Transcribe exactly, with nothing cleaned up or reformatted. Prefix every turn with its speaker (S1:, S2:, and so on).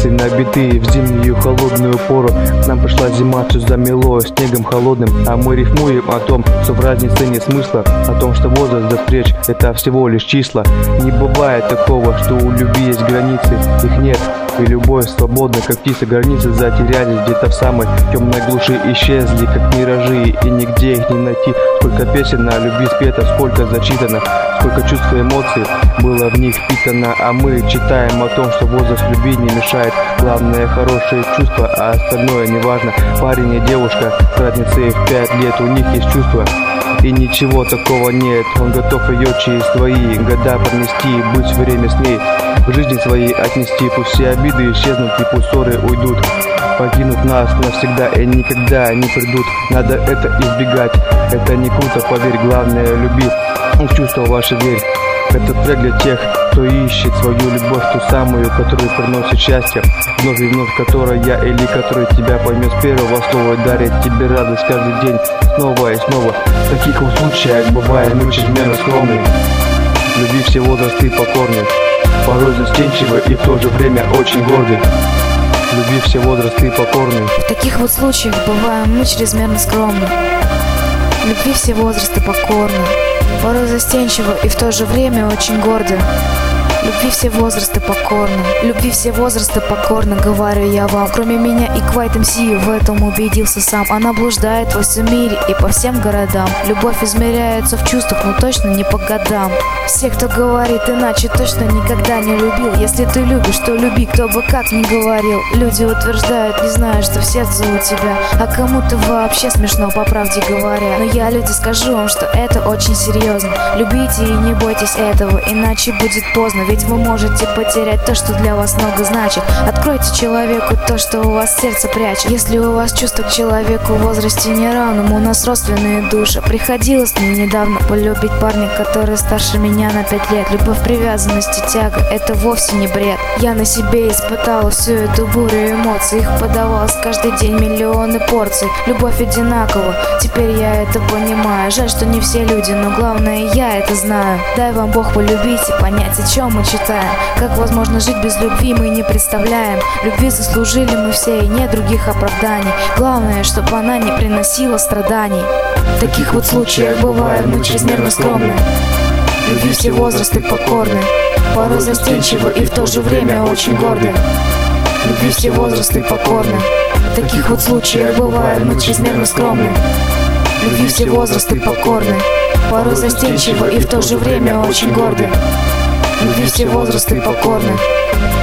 S1: рельсы набитые в зимнюю холодную пору. Нам пришла зима, все замело снегом холодным, а мы рифмуем о том, что в разнице нет смысла, о том, что возраст до встреч — это всего лишь числа. Не бывает такого, что у любви есть границы, их нет. И любовь свободна, как птица, границы затерялись где-то в самой темной глуши, исчезли, как миражи, и нигде их не найти. Сколько песен о любви спето, сколько зачитано, сколько чувств и эмоций было в них впитано. А мы читаем о том, что возраст любви не мешает. Главное — хорошее чувство, а остальное неважно. Парень и девушка с разницей в пять лет, у них есть чувства, и ничего такого нет. Он готов ее через свои года пронести, быть время с ней, в жизни своей отнести. Пусть все обиды исчезнут и пусть ссоры уйдут, покинут нас навсегда и никогда не придут. Надо это избегать, это не круто, поверь. Главное — люби в чувства ваши, верь. Это трек для тех, кто ищет свою любовь, ту самую, которая приносит счастье, вновь и вновь, которая или которая тебя поймет с первого слова, дарит тебе радость каждый день, снова и снова. В таких вот случаях бывает мы чрезмерно скромны. Люби все возрасты покорны, порой застенчивы и в то же время очень горды. Люби все возрасты покорны.
S2: В таких вот случаях бываем мы чрезмерно скромны. Любви все возрасты покорны, порой застенчивы и в то же время очень горды. Любви все возрасты покорны, любви все возрасты покорны, говорю я вам. Кроме меня и Quite эм си в этом убедился сам. Она блуждает во всем мире и по всем городам. Любовь измеряется в чувствах, но точно не по годам. Все, кто говорит иначе, точно никогда не любил. Если ты любишь, то люби, кто бы как ни говорил. Люди утверждают, не знаю, что в сердце у тебя, а кому-то вообще смешно, по правде говоря. Но я, люди, скажу вам, что это очень серьезно. Любите и не бойтесь этого, иначе будет поздно. Ведь вы можете потерять то, что для вас много значит. Откройте человеку то, что у вас сердце прячет. Если у вас чувство к человеку в возрасте неравном, у нас родственные души. Приходилось мне недавно полюбить парня, который старше меня на пять лет. Любовь, привязанность и тяга — это вовсе не бред. Я на себе испытала всю эту бурю эмоций. Их подавалось каждый день миллионы порций. Любовь одинакова, теперь я это понимаю. Жаль, что не все люди, но главное, я это знаю. Дай вам Бог полюбить и понять, о чем мы читаем. Как возможно жить без любви, мы не представляем. Любви заслужили мы все, и нет других оправданий. Главное, чтобы она не приносила страданий. В таких вот случаях бывает мы чрезмерно скромны. Любви все возрасты покорны, порой застенчивы и в то же время очень горды. Любви все возрасты покорны. В таких вот случаях бывает мы чрезмерно скромны. Любви все возрасты покорны, порой застенчивы и в то же время очень горды. Любви все возрасты покорны.